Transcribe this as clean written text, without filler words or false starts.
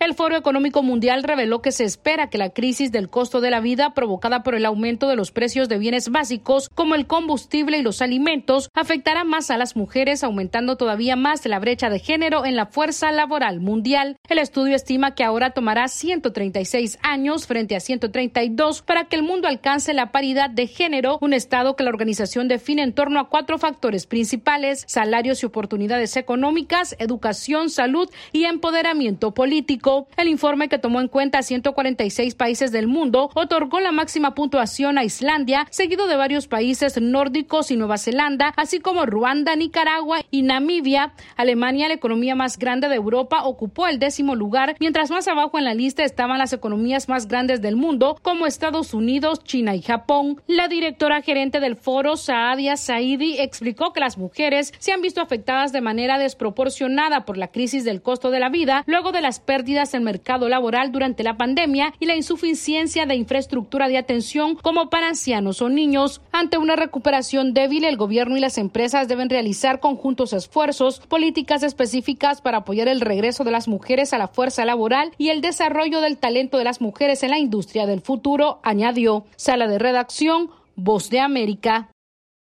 El Foro Económico Mundial reveló que se espera que la crisis del costo de la vida provocada por el aumento de los precios de bienes básicos como el combustible y los alimentos afectará más a las mujeres, aumentando todavía más la brecha de género en la fuerza laboral mundial. El estudio estima que ahora tomará 136 años frente a 132 para que el mundo alcance la paridad de género, un estado que la organización define en torno a 4 factores principales: salarios y oportunidades económicas, educación, salud y empoderamiento político. El informe, que tomó en cuenta a 146 países del mundo, otorgó la máxima puntuación a Islandia, seguido de varios países nórdicos y Nueva Zelanda, así como Ruanda, Nicaragua y Namibia. Alemania, la economía más grande de Europa, ocupó el 10º lugar, mientras más abajo en la lista estaban las economías más grandes del mundo, como Estados Unidos, China y Japón. La directora gerente del foro, Saadia Saidi, explicó que las mujeres se han visto afectadas de manera desproporcionada por la crisis del costo de la vida, luego de las pérdidas en mercado laboral durante la pandemia y la insuficiencia de infraestructura de atención como para ancianos o niños. Ante una recuperación débil, el gobierno y las empresas deben realizar conjuntos esfuerzos, políticas específicas para apoyar el regreso de las mujeres a la fuerza laboral y el desarrollo del talento de las mujeres en la industria del futuro, añadió. Sala de redacción, Voz de América.